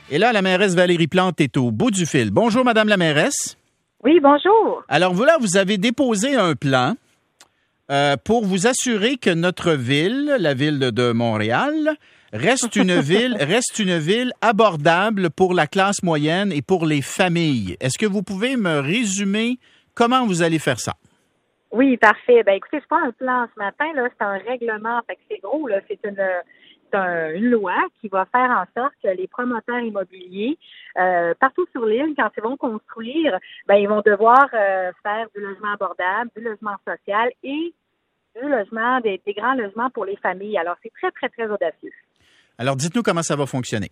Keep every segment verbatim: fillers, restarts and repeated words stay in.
Et là, la mairesse Valérie Plante est au bout du fil. Bonjour, Madame la mairesse. Oui, bonjour. Alors, voilà, vous avez déposé un plan euh, pour vous assurer que notre ville, la ville de Montréal, reste une ville, reste une ville abordable pour la classe moyenne et pour les familles. Est-ce que vous pouvez me résumer comment vous allez faire ça? Oui, parfait. Ben, écoutez, c'est pas un plan ce matin, là, c'est un règlement. Fait que c'est gros, là. C'est une, c'est un, une loi qui va faire en sorte que les promoteurs immobiliers, euh, partout sur l'île, quand ils vont construire, ben, ils vont devoir euh, faire du logement abordable, du logement social et du logement, des, des grands logements pour les familles. Alors, c'est très, très, très audacieux. Alors, dites-nous comment ça va fonctionner.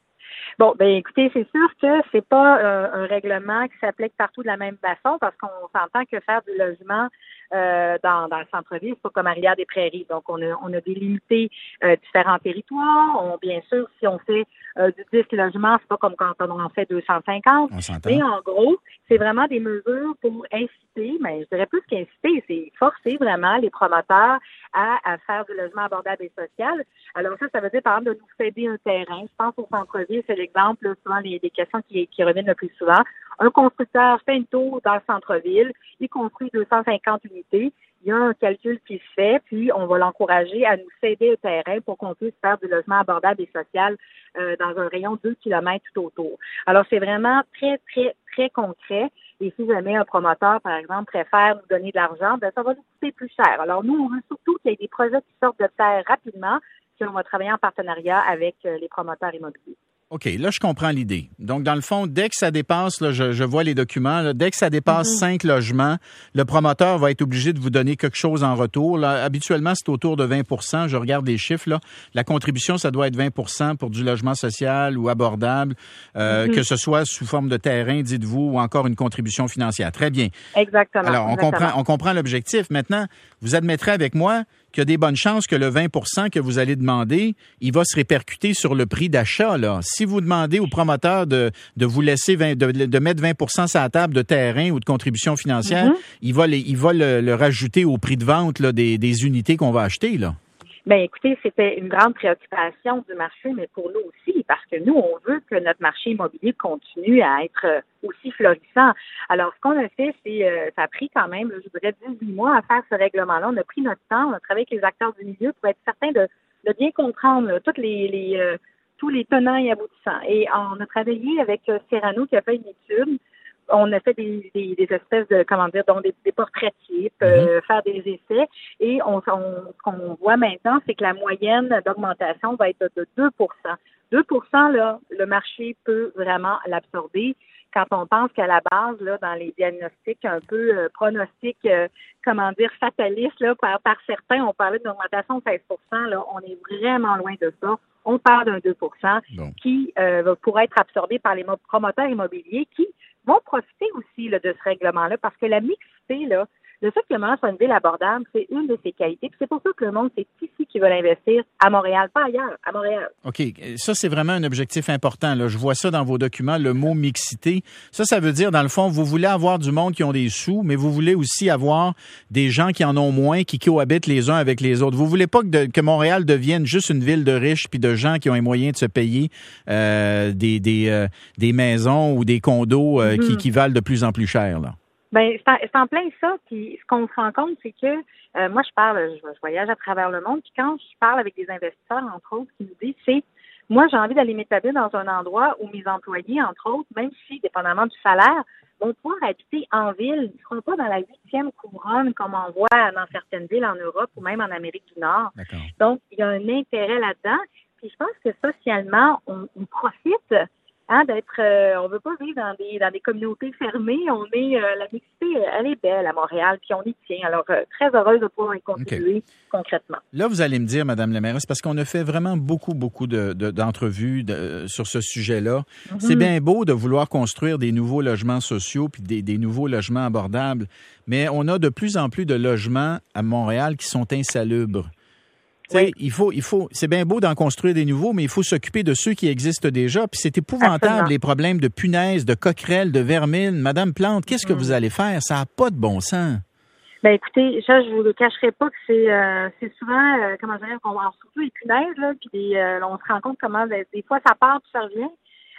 Bon, ben écoutez, c'est sûr que c'est pas euh, un règlement qui s'applique partout de la même façon parce qu'on s'entend que faire du logement euh, dans, dans le centre-ville, c'est pas comme à Rivière-des-Prairies. Donc, on a, on a délimité euh, différents territoires. On, bien sûr, si on fait euh, du dix logements, c'est pas comme quand on en fait deux cent cinquante. On s'entend. Mais en gros, c'est vraiment des mesures pour inciter, mais je dirais plus qu'inciter, c'est forcer vraiment les promoteurs à, à faire du logement abordable et social. Alors ça, ça veut dire, par exemple, de nous céder un terrain. Je pense au centre-ville, c'est l'exemple, là, souvent, les, les questions qui, qui reviennent le plus souvent. Un constructeur fait une tour dans le centre-ville, il construit deux cent cinquante unités, il y a un calcul qui se fait, puis on va l'encourager à nous céder un terrain pour qu'on puisse faire du logement abordable et social euh, dans un rayon de deux kilomètres tout autour. Alors, c'est vraiment très, très, très concret. Et si jamais un promoteur, par exemple, préfère nous donner de l'argent, ben ça va nous coûter plus cher. Alors, nous, on veut surtout qu'il y ait des projets qui sortent de terre rapidement, puis on va travailler en partenariat avec euh, les promoteurs immobiliers. OK, là, je comprends l'idée. Donc, dans le fond, dès que ça dépasse, là, je, je vois les documents, là, dès que ça dépasse mm-hmm. cinq logements, le promoteur va être obligé de vous donner quelque chose en retour. Là, habituellement, c'est autour de vingt pour cent. Je regarde les chiffres. Là. La contribution, ça doit être vingt pour cent pour du logement social ou abordable, euh, mm-hmm. que ce soit sous forme de terrain, dites-vous, ou encore une contribution financière. Très bien. Exactement. Alors, on exactement. comprend, on comprend l'objectif. Maintenant, vous admettrez avec moi qu'il y a des bonnes chances que le vingt pour cent que vous allez demander, il va se répercuter sur le prix d'achat. Là. Si vous demandez au promoteur de, de vous laisser vingt, de, de mettre vingt pour cent sur la table de terrain ou de contribution financière, mm-hmm. il va, les, il va le, le rajouter au prix de vente là, des, des unités qu'on va acheter, là. Bien, écoutez, c'était une grande préoccupation du marché, mais pour nous aussi, parce que nous, on veut que notre marché immobilier continue à être aussi florissant. Alors, ce qu'on a fait, c'est, euh, ça a pris quand même, je dirais, dix-huit mois à faire ce règlement-là. On a pris notre temps, on a travaillé avec les acteurs du milieu pour être certain de, de bien comprendre là, toutes les, les euh, tous les tenants et aboutissants. Et on a travaillé avec euh, Serrano qui a fait une étude. On a fait des, des, des espèces de, comment dire, donc des, des portraits types, euh, mm-hmm. faire des essais. Et on, on, ce qu'on voit maintenant, c'est que la moyenne d'augmentation va être de deux pour cent. deux pour cent, là, le marché peut vraiment l'absorber. Quand on pense qu'à la base, là, dans les diagnostics un peu euh, pronostics, euh, comment dire, fatalistes, là, par, par certains, on parlait d'une augmentation de seize pour cent, là, on est vraiment loin de ça. On parle d'un deux pour cent bon. qui euh, pourrait être absorbé par les promoteurs immobiliers qui vont profiter aussi là, de ce règlement-là parce que la mixité, là, le fait que le Montréal soit une ville abordable, c'est une de ses qualités. Puis c'est pour ça que le monde, c'est ici qui veut investir à Montréal, pas ailleurs, à Montréal. OK. Ça, c'est vraiment un objectif important. Là. Je vois ça dans vos documents, le mot mixité. Ça, ça veut dire, dans le fond, vous voulez avoir du monde qui ont des sous, mais vous voulez aussi avoir des gens qui en ont moins, qui cohabitent les uns avec les autres. Vous voulez pas que, de, que Montréal devienne juste une ville de riches puis de gens qui ont les moyens de se payer euh, des, des, euh, des maisons ou des condos euh, mm-hmm. qui, qui valent de plus en plus cher, là. Ben c'est en, c'est en plein ça. Puis ce qu'on se rend compte, c'est que euh, moi, je parle, je, je voyage à travers le monde. Puis quand je parle avec des investisseurs, entre autres, qui nous disent, c'est moi, j'ai envie d'aller m'établir dans un endroit où mes employés, entre autres, même si, dépendamment du salaire, vont pouvoir habiter en ville. Ils ne seront pas dans la huitième couronne comme on voit dans certaines villes en Europe ou même en Amérique du Nord. D'accord. Donc, il y a un intérêt là-dedans. Puis je pense que socialement, on, on profite. Hein, d'être, euh, on veut pas vivre dans des dans des communautés fermées. On est euh, la mixité, elle est belle à Montréal, puis on y tient. Alors euh, très heureuse de pouvoir y contribuer okay. concrètement. Là, vous allez me dire, Madame la mairesse, parce qu'on a fait vraiment beaucoup beaucoup de, de d'entrevues de, sur ce sujet-là. Mm-hmm. C'est bien beau de vouloir construire des nouveaux logements sociaux puis des, des nouveaux logements abordables, mais on a de plus en plus de logements à Montréal qui sont insalubres. Oui. Il faut, il faut, c'est bien beau d'en construire des nouveaux, mais il faut s'occuper de ceux qui existent déjà. Puis c'est épouvantable, Absolument. Les problèmes de punaises, de coquerelles, de vermine. Madame Plante, qu'est-ce que mmh. vous allez faire? Ça n'a pas de bon sens. Ben écoutez, ça, je vous le cacherai pas que c'est, euh, c'est souvent, euh, comment dire, qu'on surtout les punaises, là, puis des, euh, on se rend compte comment des, des fois ça part puis ça revient.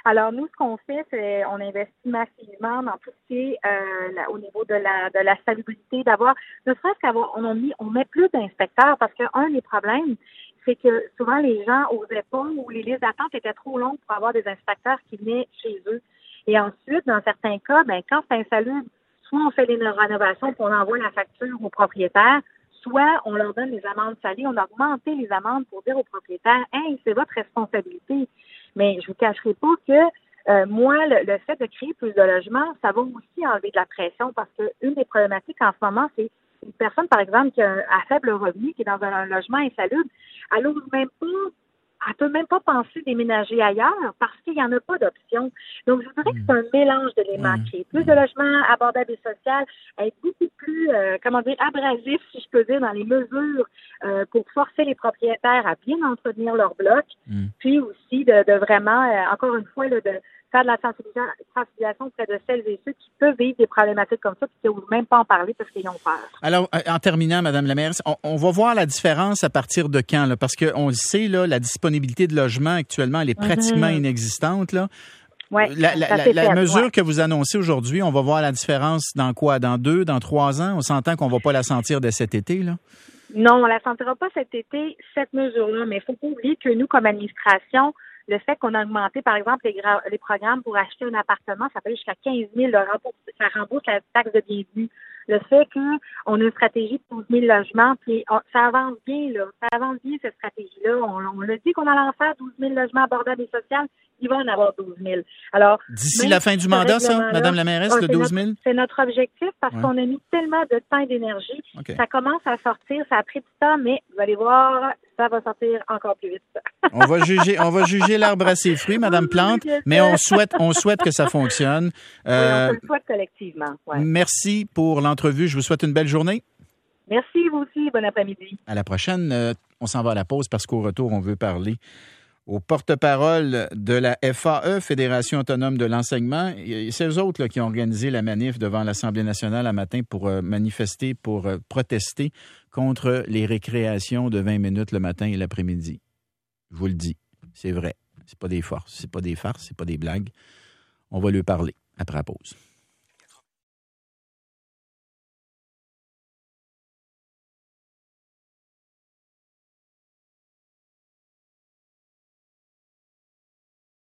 Alors, nous, ce qu'on fait, c'est on investit massivement dans tout ce qui est euh, là, au niveau de la de la salubrité, d'avoir, ne serait-ce qu'avoir, on, a mis, on met plus d'inspecteurs parce qu'un des problèmes, c'est que souvent les gens osaient pas ou les listes d'attente étaient trop longues pour avoir des inspecteurs qui venaient chez eux. Et ensuite, dans certains cas, ben quand c'est insalubre, soit on fait les rénovations et on envoie la facture aux propriétaires, soit on leur donne des amendes salées. On a augmenté les amendes pour dire aux propriétaires, « Hey, c'est votre responsabilité. » Mais je vous cacherai pas que euh, moi, le, le fait de créer plus de logements, ça va aussi enlever de la pression parce que une des problématiques en ce moment, c'est une personne, par exemple, qui a un à faible revenu, qui est dans un, un logement insalubre, elle n'ose même pas, elle peut même pas penser déménager ailleurs parce qu'il n'y en a pas d'option. Donc, je voudrais que c'est un mélange d'éléments Mmh. qui est plus de logements abordables et social, être beaucoup plus, euh, comment dire, abrasif, si je peux dire, dans les mesures euh, pour forcer les propriétaires à bien entretenir leur bloc, mmh. puis aussi de, de vraiment, euh, encore une fois, là, de faire de la sensibilisation auprès de celles et ceux qui peuvent vivre des problématiques comme ça et qui n'osent même pas en parler parce qu'ils ont peur. Alors, en terminant, Madame la mairesse, on, on va voir la différence à partir de quand, là, parce qu'on le sait, là, la disponibilité de logement actuellement, elle est pratiquement mm-hmm. inexistante, là. Ouais, la la, la, la mesure ouais. que vous annoncez aujourd'hui, on va voir la différence dans quoi? Dans deux, dans trois ans? On s'entend qu'on va pas la sentir dès cet été, là? Non, on la sentira pas cet été, cette mesure-là, mais il faut pas oublier que nous, comme administration, le fait qu'on a augmenté, par exemple, les, gra- les programmes pour acheter un appartement, ça peut aller jusqu'à quinze mille, ça rembourse la taxe de bienvenue. Le fait qu'on a une stratégie de douze mille logements, puis on, ça avance bien, là. Ça avance bien, cette stratégie-là. On, on l'a dit qu'on allait en faire douze mille logements abordables et sociaux. Il va en avoir douze mille. Alors, d'ici la fin du mandat, ça, Madame la mairesse, le douze mille? C'est notre objectif parce ouais. qu'on a mis tellement de temps et d'énergie. Okay. Ça commence à sortir, ça a pris du temps, mais vous allez voir, ça va sortir encore plus vite. on va juger, on va juger l'arbre à ses fruits, Madame Plante, mais on souhaite, on souhaite que ça fonctionne. Euh, oui, on le souhaite collectivement. Ouais. Merci pour l'entrevue. Je vous souhaite une belle journée. Merci, vous aussi. Bon après-midi. À la prochaine. Euh, on s'en va à la pause parce qu'au retour, on veut parler au porte-parole de la F A E, Fédération autonome de l'enseignement. C'est eux autres là, qui ont organisé la manif devant l'Assemblée nationale un matin pour euh, manifester, pour euh, protester contre les récréations de vingt minutes le matin et l'après-midi. Je vous le dis, c'est vrai. C'est pas des farces, c'est pas des farces, c'est pas des blagues. On va lui parler après la pause.